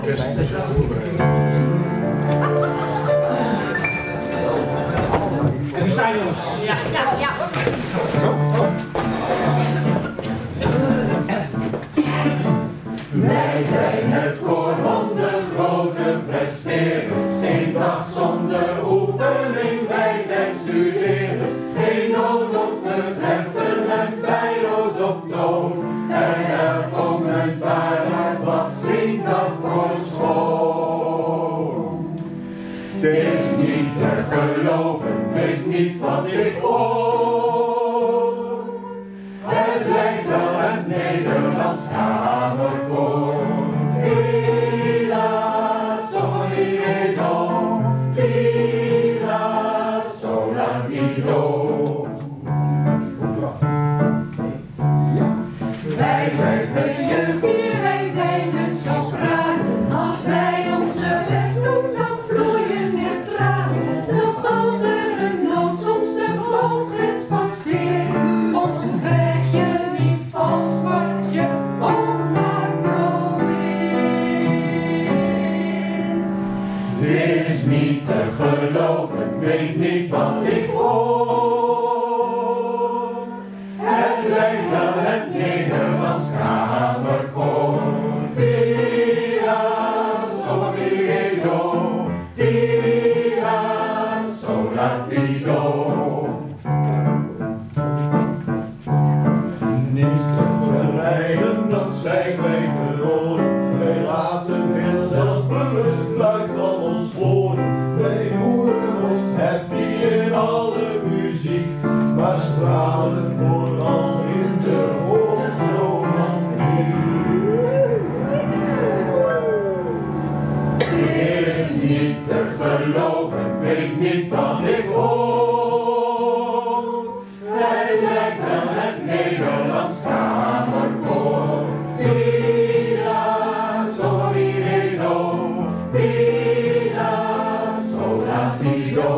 Kerst is voorbereid. Even staan jongens. Ja. Wij zijn het koor van de grote presteerders. Geen dag zonder oefening, wij zijn studeerders. Geen nood of we treffen en feilloos op toon. En elk commentaar uit wat zingt dat koor schoon. Het is niet te geloven, weet niet wat ik hoor. Het lijkt wel het Nederlands kamerkoor. Tila, sol, mi, do. Tila, sol, la, ti, do. Wij zijn de jeugd hier, wij zijn dus zo raar. Als wij onze best doen, dan vloeien er tranen. Zelfs als er een nood soms de booggrens passeert. Ons krijg je niet vals wat je oma probeert. Het is niet te geloven, weet niet wat ik hoor. Het lijkt wel het Nederlands kamerkoor. Tila, sol, mi, do. Tila, sol, la, ti, do. Niet te verleiden, dat zijn wij te horen. Wij laten heel zelfbewust luid van ons horen. Wij voelen ons happy in alle muziek, maar stralen vooral in de hoogromantiek. Het is niet te geloven, weet niet wat ik hoor. Het lijkt wel het Nederlands kamerkoor. Tila, sol, mi, do. Tila, sol, la, ti, do.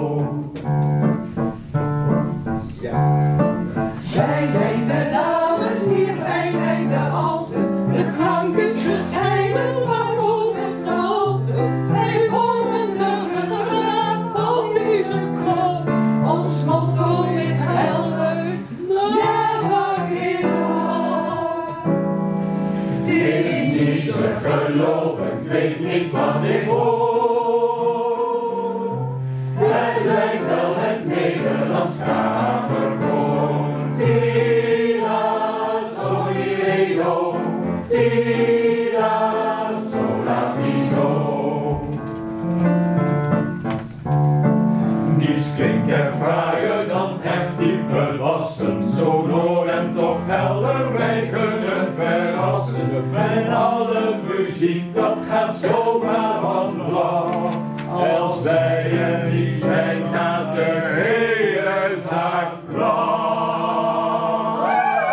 Wij zijn de dames hier, wij zijn de alten. De klank is bescheiden, maar hoog het gehalte. Wij vormen de ruggengraat van deze kloof. Ons motto is helder, never give up. Het is niet te geloven, ik weet niet wat ik hoor. Het lijkt wel het Nederlands kamerkoor. Tila, sol, mi, do. Tila, sol, la, ti, do. Niets klinkt er fraaier dan echt diep bewassen. Sonor en toch helder, wij kunnen verrassen. En alle muziek, dat gaat zomaar van blad. Als wij er niet zijn, gaat de hele zaak plat.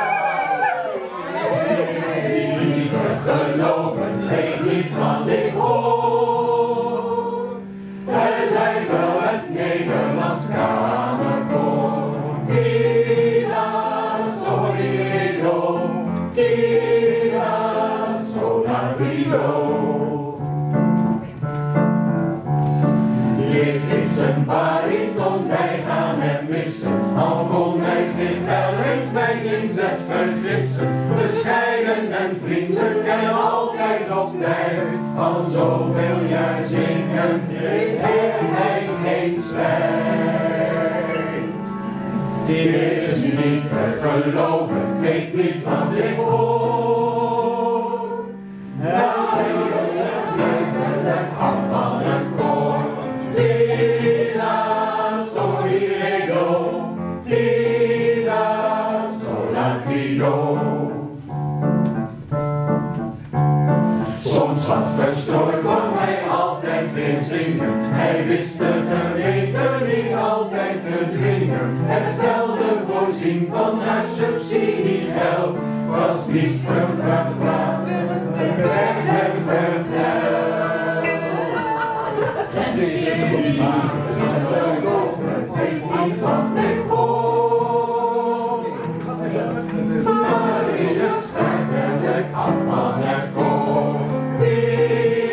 Het is niet te geloven, weet niet wat ik hoor. Het lijkt wel het Nederlands kamerkoor. Tila, sol, mi, do. Tila, sol, la, ti, do. Dit is een bariton, wij gaan hem missen. Al kon hij zich wel eens bij inzet vergissen. Bescheiden en vriendelijk en altijd op tijd. Van zoveel jaar zingen heeft hij geen spijt. Dit is niet te geloven, weet niet wat ik hoor. Dat hij ons schuimelijk af van het koor. Tila, sol, mi, do. Tila, sol, la, ti, do. Soms wat verstrooid kwam hij altijd weer zingen. Hij wist de gemeente niet altijd te dwingen. Het velde voorzien van haar subsidiegeld was niet gevraagd, het werd hem verteld. Het is niet te geloven, weet niet wat ik hoor. Maar is het schijnlijk af van het koor.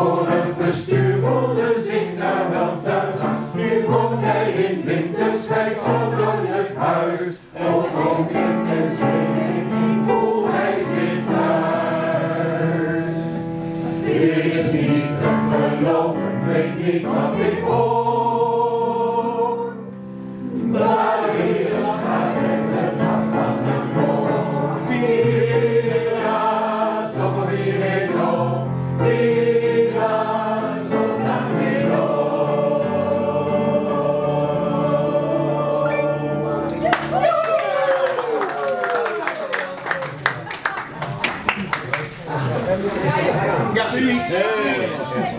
voor het bestuur.